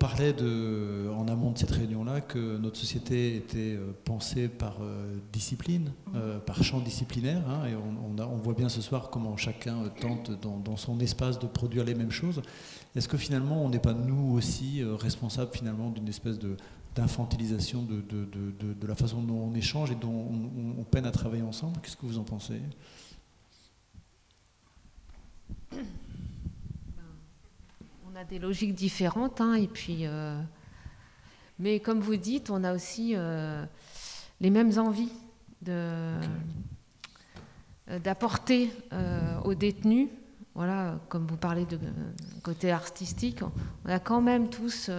parlait en amont de cette réunion-là que notre société était pensée par discipline, par champ disciplinaire, et on voit bien ce soir comment chacun tente dans son espace de produire les mêmes choses. Est-ce que finalement on n'est pas nous aussi responsables finalement d'une espèce d'infantilisation de la façon dont on échange et dont on peine à travailler ensemble? Qu'est-ce que vous en pensez? On a des logiques différentes, et puis, mais comme vous dites, on a aussi les mêmes envies d'apporter aux détenus. Voilà, comme vous parlez de côté artistique, on a quand même tous,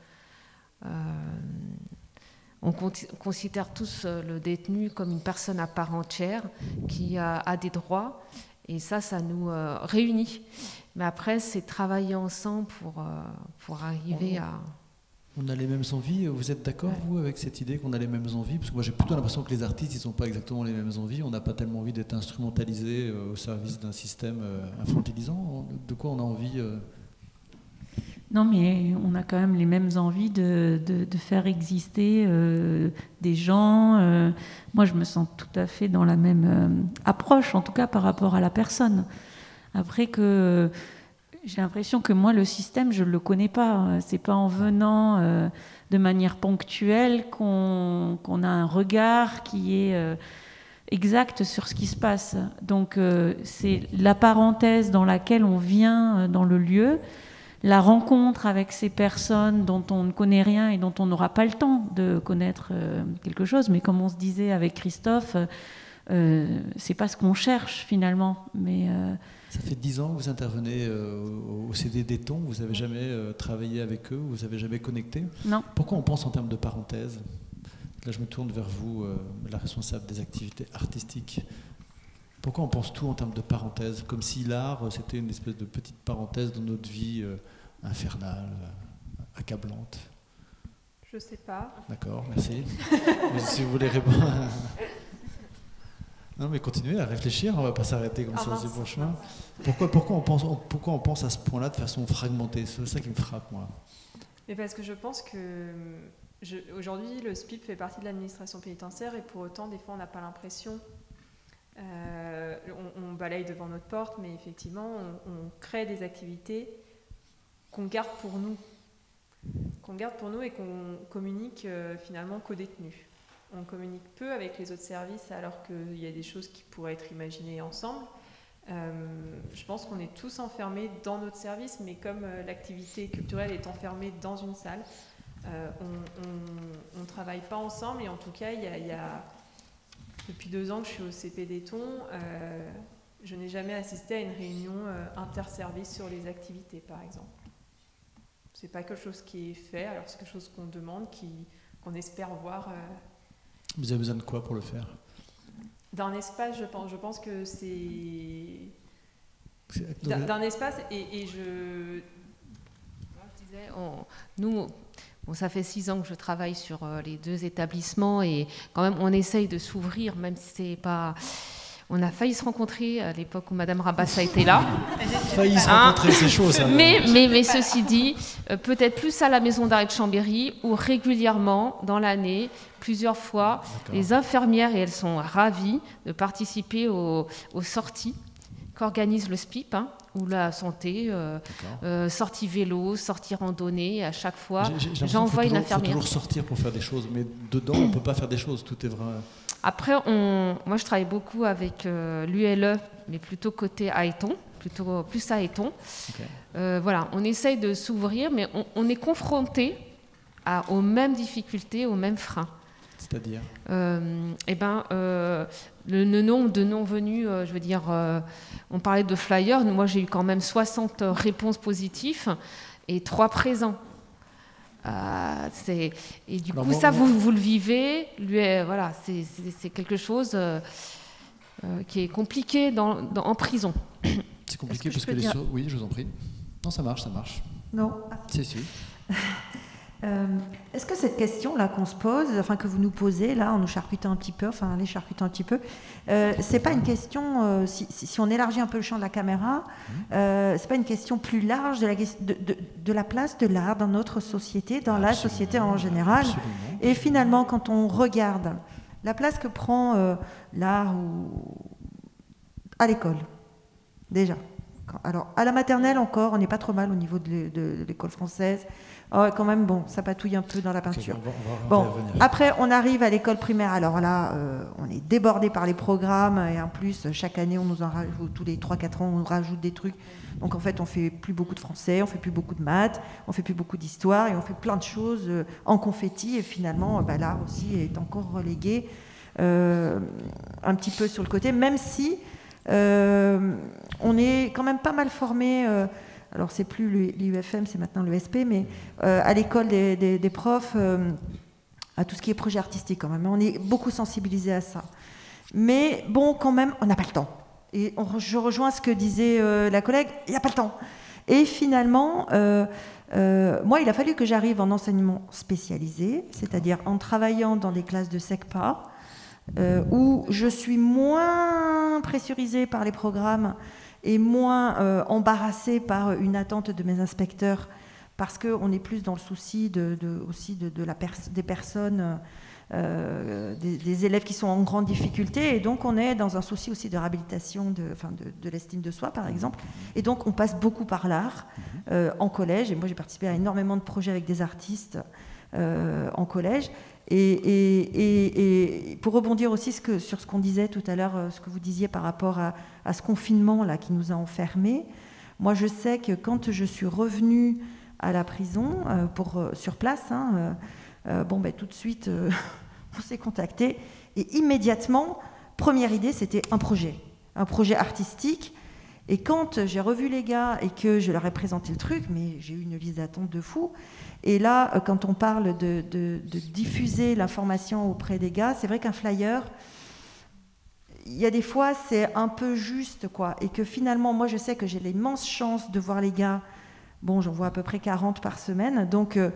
on considère tous le détenu comme une personne à part entière qui a des droits, et ça nous réunit. Mais après, c'est travailler ensemble pour arriver à... On a les mêmes envies. Vous êtes d'accord, vous, avec cette idée qu'on a les mêmes envies? Parce que moi, j'ai plutôt l'impression que les artistes, ils n'ont pas exactement les mêmes envies. On n'a pas tellement envie d'être instrumentalisé au service d'un système infantilisant. De quoi on a envie Non, mais on a quand même les mêmes envies de faire exister des gens. Moi, je me sens tout à fait dans la même approche, en tout cas par rapport à la personne. Après que j'ai l'impression que moi, le système, je ne le connais pas. C'est pas en venant de manière ponctuelle qu'on a un regard qui est exact sur ce qui se passe. Donc, c'est la parenthèse dans laquelle on vient dans le lieu, la rencontre avec ces personnes dont on ne connaît rien et dont on n'aura pas le temps de connaître quelque chose. Mais comme on se disait avec Christophe, c'est pas ce qu'on cherche finalement. Mais ça fait 10 ans que vous intervenez au CD des Tons. Vous n'avez jamais travaillé avec eux, vous n'avez jamais connecté? Non. Pourquoi on pense en termes de parenthèse? Là, je me tourne vers vous, la responsable des activités artistiques. Pourquoi on pense tout en termes de parenthèse? Comme si l'art, c'était une espèce de petite parenthèse dans notre vie infernale, accablante. Je sais pas. D'accord, merci. Si vous voulez répondre... Non, mais continuez à réfléchir, on ne va pas s'arrêter comme ça, c'est bon chemin. Pourquoi on pense à ce point-là de façon fragmentée? C'est ça qui me frappe, moi. Mais parce que je pense que aujourd'hui, le SPIP fait partie de l'administration pénitentiaire, et pour autant, des fois, on n'a pas l'impression. On balaye devant notre porte, mais effectivement, on crée des activités qu'on garde pour nous. Et qu'on communique finalement qu'aux détenus. On communique peu avec les autres services, alors qu'il y a des choses qui pourraient être imaginées ensemble. Je pense qu'on est tous enfermés dans notre service, mais comme l'activité culturelle est enfermée dans une salle, on ne travaille pas ensemble. Et en tout cas, il y a depuis 2 ans que je suis au CP des Tons, je n'ai jamais assisté à une réunion interservice sur les activités, par exemple. C'est pas quelque chose qui est fait, alors c'est quelque chose qu'on demande, qu'on espère voir. Vous avez besoin de quoi pour le faire? D'un espace, je pense. Je pense que c'est d'un espace, et je disais, nous, ça fait 6 ans que je travaille sur les 2 établissements, et quand même, on essaye de s'ouvrir, même si c'est pas... On a failli se rencontrer à l'époque où Madame Rabassa était là. Failli se rencontrer, c'est chaud ça. Mais ceci dit, peut-être plus à la maison d'arrêt de Chambéry, où régulièrement, dans l'année, plusieurs fois, les infirmières, et elles sont ravies de participer aux sorties qu'organise le SPIP, ou la santé, sortie vélo, sortie randonnée, à chaque fois, j'envoie une infirmière. Il faut toujours sortir pour faire des choses, mais dedans, on ne peut pas faire des choses, tout est vrai. Après, moi je travaille beaucoup avec l'ULE, mais plutôt côté Hayeton, plus à Hayeton. Okay. Voilà, on essaye de s'ouvrir, mais on est confronté aux mêmes difficultés, aux mêmes freins. C'est-à-dire le nombre de non-venus, je veux dire, on parlait de flyers, moi j'ai eu quand même 60 réponses positives et 3 présents. Et du coup, ça, vous le vivez, voilà, c'est quelque chose qui est compliqué en prison. C'est compliqué parce que les... Oui, je vous en prie. Non, ça marche. Non. Si. Est-ce que cette question-là qu'on se pose, enfin que vous nous posez là en nous charcutant un petit peu, enfin les charcutant un petit peu, c'est pas une question, si on élargit un peu le champ de la caméra, c'est pas une question plus large de la place de l'art dans notre société, dans la société en général. Et finalement, quand on regarde la place que prend l'art à l'école, déjà. Alors, à la maternelle encore, on n'est pas trop mal au niveau de l'école française. Oh, quand même, bon, ça patouille un peu dans la peinture. Bon, après, on arrive à l'école primaire. Alors là, on est débordé par les programmes. Et en plus, chaque année, on nous en rajoute, tous les 3-4 ans, on nous rajoute des trucs. Donc en fait, on fait plus beaucoup de français, on fait plus beaucoup de maths, on fait plus beaucoup d'histoire et on fait plein de choses en confetti. Et finalement, l'art aussi est encore relégué un petit peu sur le côté, même si on est quand même pas mal formé. Alors c'est plus l'IUFM, c'est maintenant l'ESP, mais à l'école des profs, à tout ce qui est projet artistique quand même. On est beaucoup sensibilisé à ça. Mais bon, quand même, on n'a pas le temps. Et je rejoins ce que disait la collègue, il n'y a pas le temps. Et finalement, moi, il a fallu que j'arrive en enseignement spécialisé, c'est-à-dire en travaillant dans des classes de SECPA, où je suis moins pressurisée par les programmes et moins embarrassée par une attente de mes inspecteurs, parce qu'on est plus dans le souci des personnes, des élèves qui sont en grande difficulté, et donc on est dans un souci aussi de réhabilitation de l'estime de soi, par exemple. Et donc on passe beaucoup par l'art en collège, et moi j'ai participé à énormément de projets avec des artistes en collège. Et pour rebondir aussi sur ce qu'on disait tout à l'heure, ce que vous disiez par rapport à ce confinement-là qui nous a enfermés, moi je sais que quand je suis revenue à la prison, sur place, tout de suite, on s'est contacté, et immédiatement, première idée, c'était un projet artistique. Et quand j'ai revu les gars et que je leur ai présenté le truc, mais j'ai eu une liste d'attente de fou. Et là, quand on parle de diffuser l'information auprès des gars, c'est vrai qu'un flyer, il y a des fois, c'est un peu juste, quoi. Et que finalement, moi, je sais que j'ai l'immense chance de voir les gars. Bon, j'en vois à peu près 40 par semaine. Donc, quand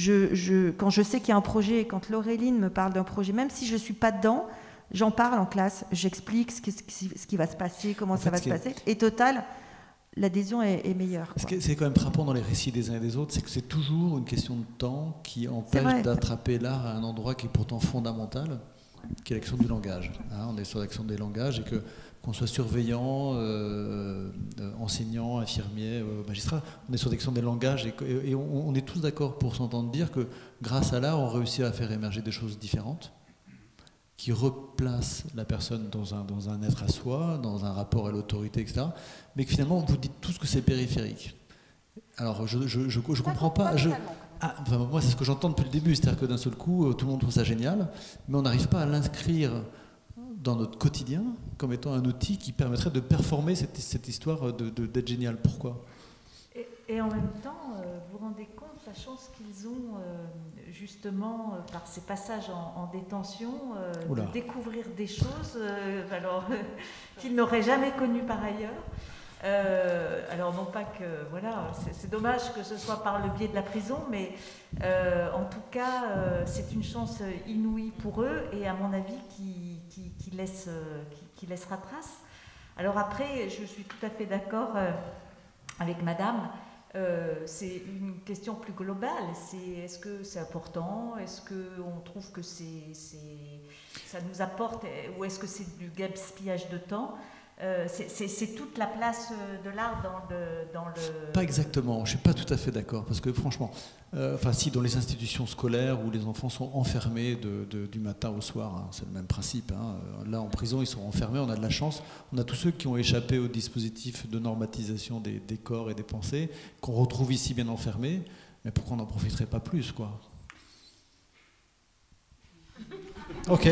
je sais qu'il y a un projet, et quand Laureline me parle d'un projet, même si je ne suis pas dedans, j'en parle en classe, j'explique ce qui va se passer, comment ça va se passer. Et total, l'adhésion est meilleure. Ce qui est quand même frappant dans les récits des uns et des autres, c'est que c'est toujours une question de temps qui empêche d'attraper l'art à un endroit qui est pourtant fondamental, qui est l'action du langage. On est sur l'action des langages, et qu'on soit surveillant, enseignant, infirmier, magistrat, on est sur l'action des langages, et on est tous d'accord pour s'entendre dire que grâce à l'art, on réussit à faire émerger des choses différentes, qui replace la personne dans un être à soi, dans un rapport à l'autorité, etc. Mais que finalement, vous dites tous que c'est périphérique. Alors, je comprends pas. Moi, c'est ce que j'entends depuis le début, c'est-à-dire que d'un seul coup, tout le monde trouve ça génial, mais on n'arrive pas à l'inscrire dans notre quotidien comme étant un outil qui permettrait de performer cette histoire d'être génial. Pourquoi ? Et en même temps, vous vous rendez compte la chance qu'ils ont justement par ces passages en détention de découvrir des choses qu'ils n'auraient jamais connues par ailleurs. Alors non pas que c'est dommage que ce soit par le biais de la prison, mais en tout cas c'est une chance inouïe pour eux, et à mon avis qui laissera trace. Alors après, je suis tout à fait d'accord avec Madame. C'est une question plus globale. Est-ce que c'est important ? Est-ce qu'on trouve que ça nous apporte, ou est-ce que c'est du gaspillage de temps ? C'est toute la place de l'art dans le... Pas exactement, je ne suis pas tout à fait d'accord, parce que franchement, si dans les institutions scolaires où les enfants sont enfermés du matin au soir, c'est le même principe, là en prison ils sont enfermés, on a de la chance, on a tous ceux qui ont échappé au dispositif de normatisation des corps et des pensées, qu'on retrouve ici bien enfermés, mais pourquoi on n'en profiterait pas plus, quoi ? Ok.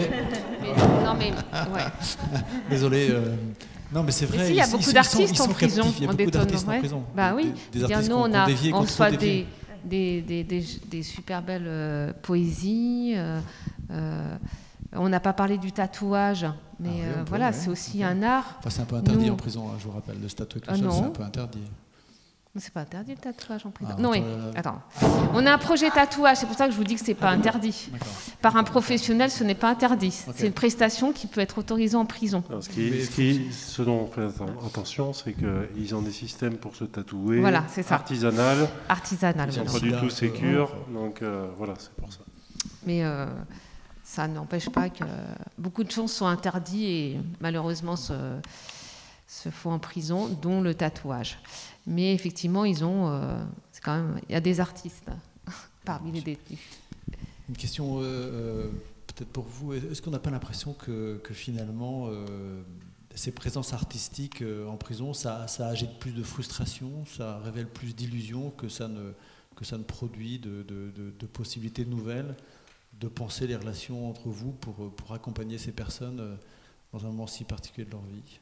Désolé. Non, mais c'est vrai. Il y a beaucoup d'artistes en prison. Il y a beaucoup d'artistes en prison. Bah oui. Des artistes on reçoit des super belles poésies. On n'a pas parlé du tatouage, mais c'est aussi un art. Enfin, c'est un peu interdit en prison, je vous rappelle. Le tatouage tout seul, c'est un peu interdit. C'est pas interdit le tatouage en prison. Ah, Non, oui. Attends. On a un projet tatouage, c'est pour ça que je vous dis que c'est pas interdit. D'accord. Par un professionnel, ce n'est pas interdit. Ok. C'est une prestation qui peut être autorisée en prison. Alors, ce dont on fait attention, c'est qu'ils ont des systèmes pour se tatouer, Voilà, c'est ça. artisanal, Artisanal. ils sont voilà. pas du tout sécures, donc voilà, c'est pour ça. Mais ça n'empêche pas que beaucoup de choses sont interdites et malheureusement se font en prison, dont le tatouage. Mais effectivement, il y a des artistes parmi les détenus. Une question peut-être pour vous. Est-ce qu'on n'a pas l'impression que finalement, ces présences artistiques en prison, ça agite plus de frustration, ça révèle plus d'illusions que ça ne produit de possibilités nouvelles, de penser les relations entre vous pour accompagner ces personnes dans un moment si particulier de leur vie?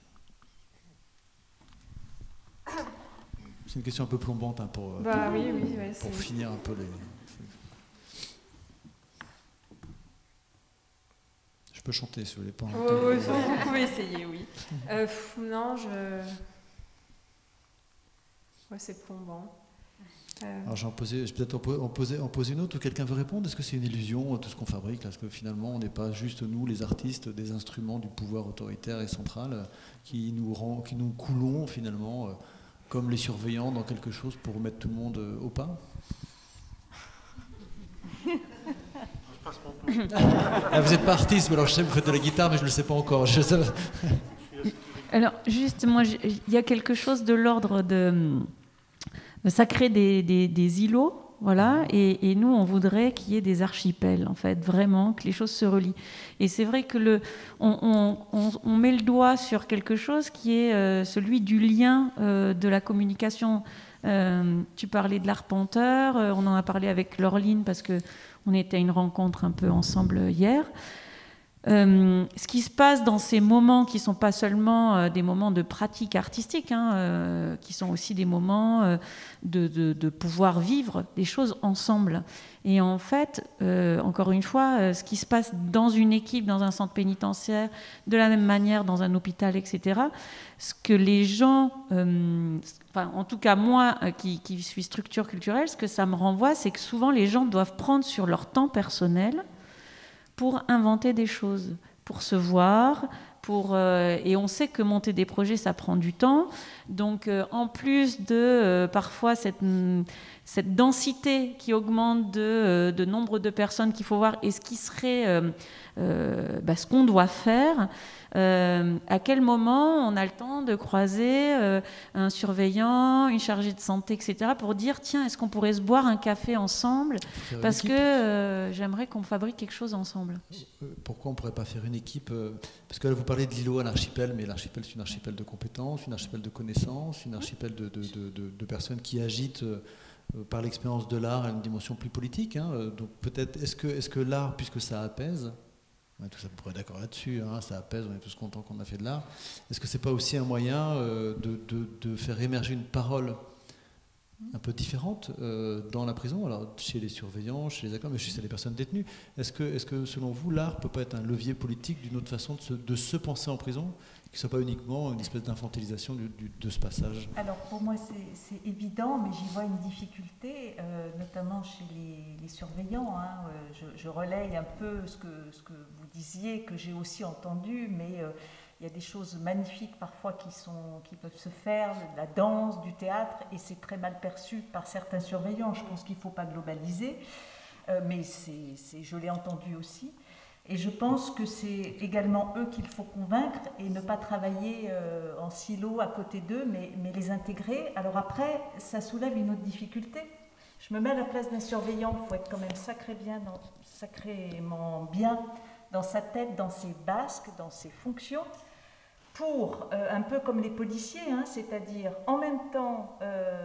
C'est une question un peu plombante pour finir un peu les... Je peux chanter si vous voulez pas. Vous pouvez essayer, oui. Non, c'est plombant. Alors je vais peut-être en poser une autre, ou quelqu'un veut répondre. Est-ce que c'est une illusion, tout ce qu'on fabrique là? Est-ce que finalement on n'est pas juste nous, les artistes, des instruments du pouvoir autoritaire et central qui nous coulons finalement comme les surveillants dans quelque chose pour mettre tout le monde au pas? Ah, vous n'êtes pas artiste, mais alors je sais que vous faites de la guitare, mais je ne le sais pas encore. Alors, juste, moi, il y a quelque chose de l'ordre de... Ça crée des îlots, voilà, et nous, on voudrait qu'il y ait des archipels, en fait, vraiment, que les choses se relient. Et c'est vrai que on met le doigt sur quelque chose qui est celui du lien de la communication. Tu parlais de l'arpenteur, on en a parlé avec Laureline parce qu'on était à une rencontre un peu ensemble hier. Ce qui se passe dans ces moments qui ne sont pas seulement des moments de pratique artistique, qui sont aussi des moments de pouvoir vivre des choses ensemble. Et en fait, encore une fois, ce qui se passe dans une équipe, dans un centre pénitentiaire, de la même manière dans un hôpital, etc., ce que les gens, en tout cas moi qui suis structure culturelle, ce que ça me renvoie, c'est que souvent les gens doivent prendre sur leur temps personnel pour inventer des choses, pour se voir, et on sait que monter des projets, ça prend du temps. Donc, en plus de parfois cette densité qui augmente de nombre de personnes qu'il faut voir, et ce qui serait ce qu'on doit faire, à quel moment on a le temps de croiser un surveillant, une chargée de santé, etc., pour dire, tiens, est-ce qu'on pourrait se boire un café ensemble? Parce que j'aimerais qu'on fabrique quelque chose ensemble. Pourquoi on ne pourrait pas faire une équipe? Parce que là, vous parlez de l'îlot à l'archipel, mais l'archipel, c'est une archipel de compétences, une archipel de connaissances, une archipel de personnes qui agitent par l'expérience de l'art à une dimension plus politique. Donc peut-être, est-ce que l'art, puisque ça apaise, on est tous à peu près d'accord là-dessus, ça apaise, on est tous contents qu'on a fait de l'art. Est-ce que c'est pas aussi un moyen de faire émerger une parole un peu différente dans la prison, alors chez les surveillants, chez les acteurs, mais chez les personnes détenues? Est-ce que selon vous, l'art peut pas être un levier politique d'une autre façon de se penser en prison, qui ne soit pas uniquement une espèce d'infantilisation de ce passage? Alors pour moi c'est évident, mais j'y vois une difficulté, notamment chez les surveillants. Je relaye un peu ce que vous disiez, que j'ai aussi entendu, mais il y a des choses magnifiques parfois qui peuvent se faire, de la danse, du théâtre, et c'est très mal perçu par certains surveillants. Je pense qu'il ne faut pas globaliser, mais je l'ai entendu aussi. Et je pense que c'est également eux qu'il faut convaincre et ne pas travailler en silo à côté d'eux, mais les intégrer. Alors après, ça soulève une autre difficulté. Je me mets à la place d'un surveillant, il faut être quand même sacrément bien dans sa tête, dans ses basques, dans ses fonctions, pour, un peu comme les policiers, c'est-à-dire en même temps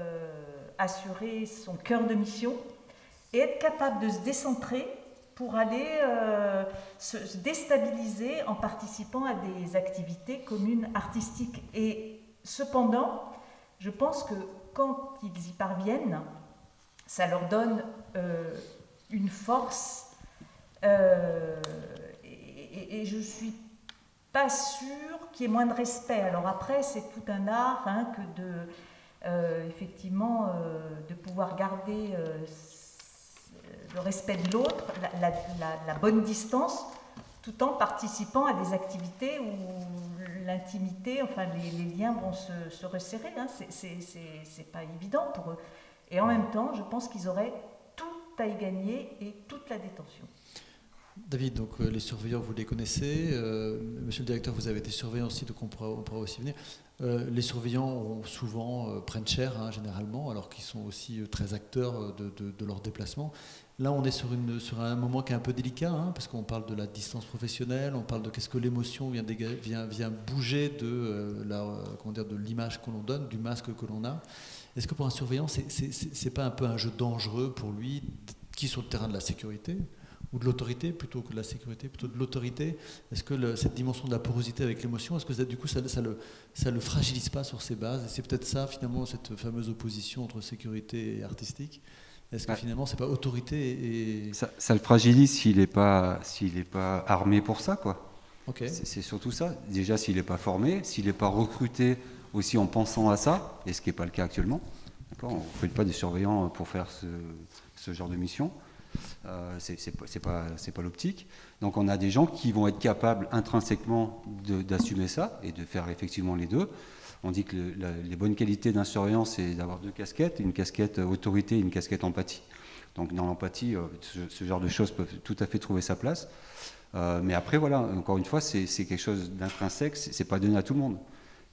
assurer son cœur de mission et être capable de se décentrer pour aller se déstabiliser en participant à des activités communes artistiques. Et cependant, je pense que quand ils y parviennent, ça leur donne une force et je ne suis pas sûre qu'il y ait moins de respect. Alors après, c'est tout un art que effectivement, de pouvoir garder le respect de l'autre, la bonne distance, tout en participant à des activités où l'intimité, enfin les liens vont se resserrer. Hein. C'est pas évident pour eux. Et en même temps, je pense qu'ils auraient tout à y gagner et toute la détention. David, donc les surveillants, vous les connaissez. Monsieur le directeur, vous avez été surveillant aussi, donc on pourra aussi venir. Les surveillants prennent cher, hein, généralement, alors qu'ils sont aussi très acteurs de leur déplacement. Là, on est sur un moment qui est un peu délicat, hein, parce qu'on parle de la distance professionnelle, on parle de qu'est-ce que l'émotion vient bouger de l'image que l'on donne, du masque que l'on a. Est-ce que pour un surveillant, c'est pas un peu un jeu dangereux pour lui, qui est sur le terrain de la sécurité ou de l'autorité plutôt que de la sécurité, plutôt de l'autorité? Est-ce que cette dimension de la porosité avec l'émotion, est-ce que du coup ça le fragilise pas sur ses bases? Et c'est peut-être ça finalement, cette fameuse opposition entre sécurité et artistique. Est-ce que finalement c'est pas autorité et ça le fragilise s'il n'est pas armé pour ça, quoi. Okay. C'est surtout ça. Déjà, s'il n'est pas formé, s'il n'est pas recruté aussi en pensant à ça, et ce qui n'est pas le cas actuellement. D'accord, on ne fait pas des surveillants pour faire ce genre de mission. C'est pas l'optique. Donc on a des gens qui vont être capables intrinsèquement d'assumer ça et de faire effectivement les deux. On dit que les bonnes qualités d'un surveillant, c'est d'avoir deux casquettes, une casquette autorité et une casquette empathie. Donc dans l'empathie, ce genre de choses peuvent tout à fait trouver sa place. Mais après, voilà, encore une fois, c'est quelque chose d'intrinsèque, c'est pas donné à tout le monde.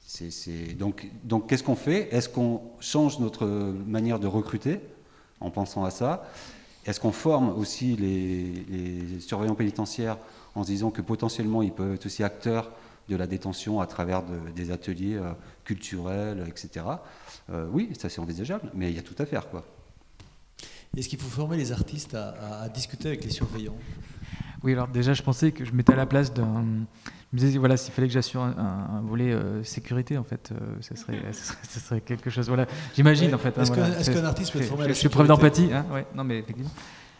Donc qu'est-ce qu'on fait? Est-ce qu'on change notre manière de recruter en pensant à ça? Est-ce qu'on forme aussi les surveillants pénitentiaires en se disant que potentiellement ils peuvent être aussi acteurs de la détention à travers des ateliers culturels, etc. Oui, ça c'est envisageable, mais il y a tout à faire, quoi. Est-ce qu'il faut former les artistes à discuter avec les surveillants? Oui, alors déjà je pensais que je mettais à la place d'un... Je me disais, voilà, s'il fallait que j'assure un volet sécurité, en fait, ça serait quelque chose. Voilà, j'imagine, ouais. En fait. Est-ce qu'un artiste peut être formé à la sécurité? Je suis preuve d'empathie, hein, ouais, non, mais effectivement.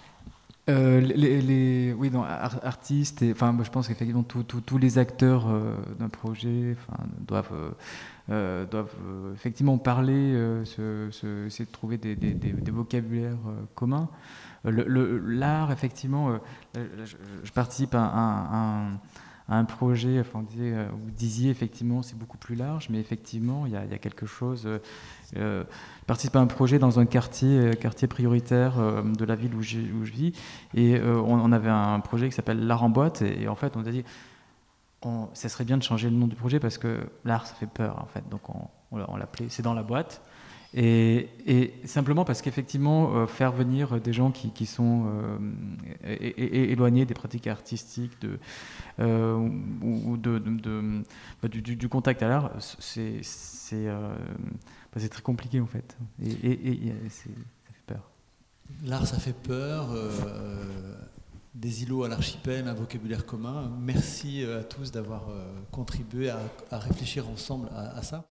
Oui, non, artistes, enfin, moi, je pense qu'effectivement tous les acteurs d'un projet doivent effectivement parler, essayer de trouver des vocabulaires communs. L'art, effectivement, je participe à un projet, enfin, vous disiez effectivement c'est beaucoup plus large, mais effectivement il y a quelque chose. Je participe à un projet dans un quartier prioritaire de la ville où je vis, et on avait un projet qui s'appelle l'art en boîte, et en fait on a dit ça serait bien de changer le nom du projet parce que l'art ça fait peur en fait, donc on l'appelait C'est dans la boîte. Et simplement parce qu'effectivement, faire venir des gens qui sont éloignés des pratiques artistiques ou du contact à l'art, c'est très compliqué en fait. Et ça fait peur. L'art, ça fait peur. Des îlots à l'archipel, un vocabulaire commun. Merci à tous d'avoir contribué à réfléchir ensemble à ça.